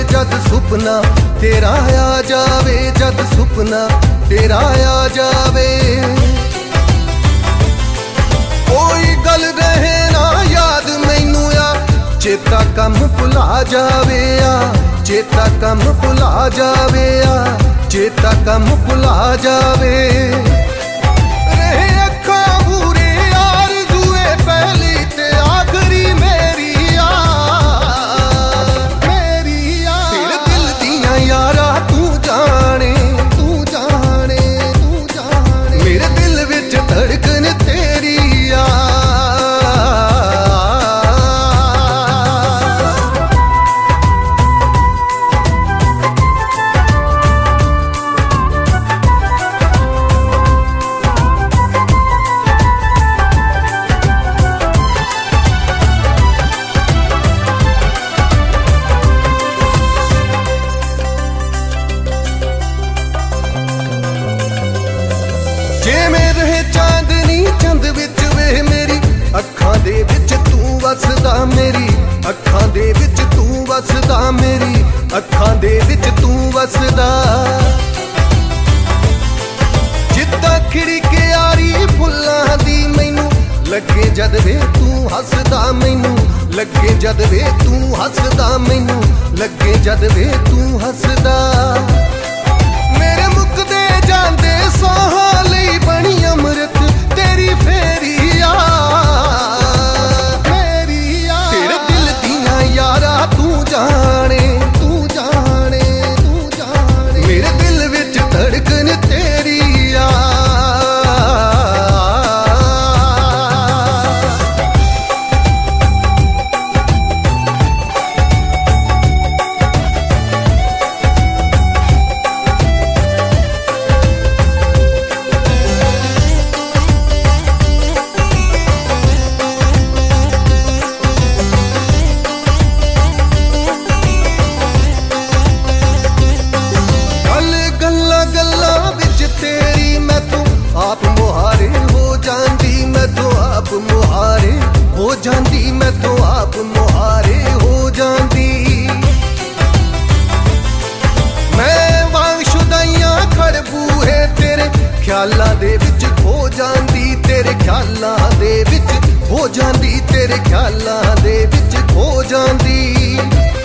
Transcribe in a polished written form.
जद सुपना तेरा आ जावे, जद सुपना तेरा आ जावे। कोई गल रहे ना याद मैनू आ, चेता कम भुला जावे आ, चेता कम भुला जावे आ, चेता कम भुला जावे। रहे अखां बूरे यार जुए पहली ते आखरी मेरी आ, मेरी आ। तेरे दिल दियां यारा तू जाने, तू जाने, तू जाने, मेरे दिल विच धड़कन तेरी आ। ਜਿਵੇਂ ਰਹੇ ਚਾਂਦਨੀ ਚੰਦ ਵਿੱਚ ਵੇ ਮੇਰੀ ਅੱਖਾਂ ਦੇ ਵਿੱਚ ਤੂੰ ਵਸਦਾ, ਮੇਰੀ ਅੱਖਾਂ ਦੇ ਵਿੱਚ ਤੂੰ ਵਸਦਾ, ਮੇਰੀ ਅੱਖਾਂ ਦੇ ਵਿੱਚ ਤੂੰ ਵਸਦਾ। ਜਿੱਦਾਂ ਖਿੜਕੇ ਯਾਰੀ ਫੁੱਲਾਂ ਦੀ ਮੈਨੂੰ ਲੱਗੇ ਜਦ ਵੇ ਤੂੰ ਹੱਸਦਾ, ਮੈਨੂੰ ਲੱਗੇ ਜਦ ਵੇ ਤੂੰ ਹੱਸਦਾ, ਮੈਨੂੰ ਲੱਗੇ ਜਦ ਵੇ ਤੂੰ ਹੱਸਦਾ। ਮੇਰੇ ਮੁੱਕਦੇ ਜਾਂਦੇ ਸਾਹਾਂ ਲਈ ਬਣੀ ਅੰਮ੍ਰਿਤ ਤੇਰੀ ਫੇਰੀ ਆ, ਮੇਰੀ ਆ। ਤੇਰੇ ਦਿਲ ਦੀਆਂ ਯਾਰਾ ਤੂੰ ਜਾਣੇ, ਤੂੰ ਜਾਣੇ, ਤੂੰ ਜਾਣੇ, ਮੇਰੇ ਦਿਲ ਵਿੱਚ ਧੜਕਨ ਤੇਰੀ ਆ। गल्लां विच तेरी मैं तो आप मुहारे हो जांदी, मैं तो आप मुहारे हो जांदी, मैं तो आप मुहारे हो जांदी। मैं वांग शुदाइयां खड़ बूहे तेरे ख्यालां दे विच खो जांदी, तेरे ख्यालां दे विच हो जांदी, तेरे ख्यालां दे विच खो जांदी।